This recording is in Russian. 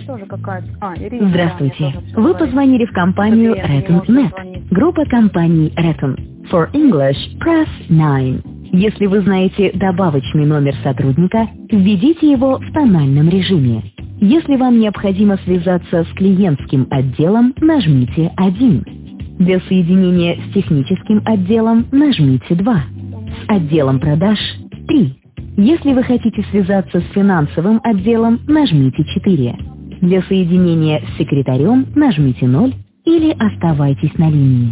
тоже какая-то... Ирина, Здравствуйте. да, мне тоже Вы говорит, позвонили в компанию что клиент не может Reton.net. позвонить. Группа компаний Reton. For English, press 9. Если вы знаете добавочный номер сотрудника, введите его в тональном режиме. Если вам необходимо связаться с клиентским отделом, нажмите 1. Для соединения с техническим отделом нажмите 2. С отделом продаж 3. Если вы хотите связаться с финансовым отделом, нажмите 4. Для соединения с секретарем нажмите 0 или оставайтесь на линии.